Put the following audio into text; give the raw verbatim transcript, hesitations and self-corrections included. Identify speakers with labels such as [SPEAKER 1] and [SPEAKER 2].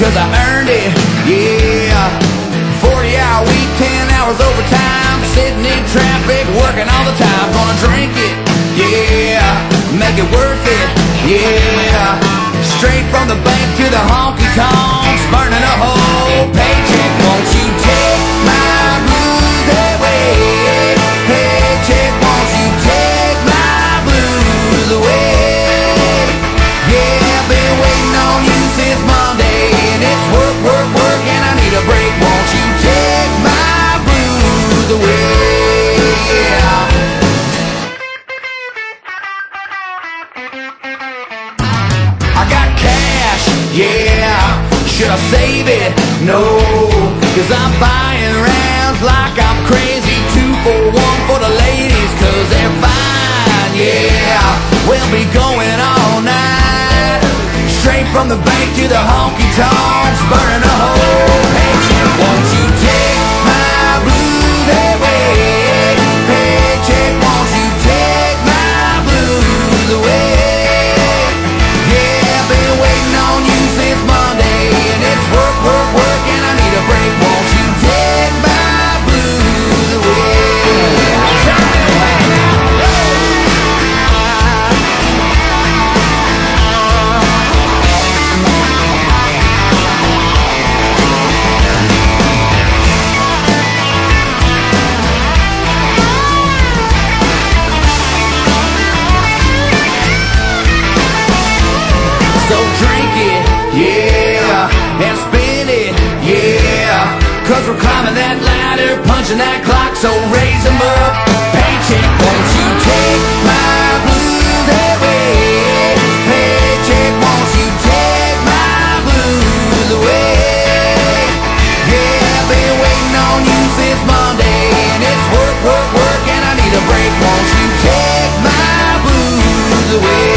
[SPEAKER 1] cause I earned it, yeah. Forty hour week, ten hours overtime, sitting in traffic, working all the time. Gonna drink it, yeah, make it worth it, yeah. Straight from the bank to the honky tonks, burning a whole paycheck. Won't you take my blues away? Paycheck, won't you take my blues away? Yeah, I've been waiting on you since Monday, and it's work, work, work, and I need a break. Won't you take my blues away? Yeah. I got cash, yeah. Should I save it? No, cause I'm buying rounds like I'm crazy. Two for one for the ladies, cause they're fine, yeah. We'll be going all night, straight from the bank to the honky tonks, burning a whole paycheck. Won't you take my blues away? Paycheck, won't you take my blues away? Yeah, I've been waiting on you since Monday, and it's work, work, work, and I need a break. Won't you take my blues away? So drink it, yeah, and spin it, yeah. Cause we're climbing that ladder, punching that clock, so raise them up. Paycheck, won't you take my blues away? Paycheck, won't you take my blues away? Yeah, I've been waiting on you since Monday, and it's work, work, work, and I need a break. Won't you take my blues away?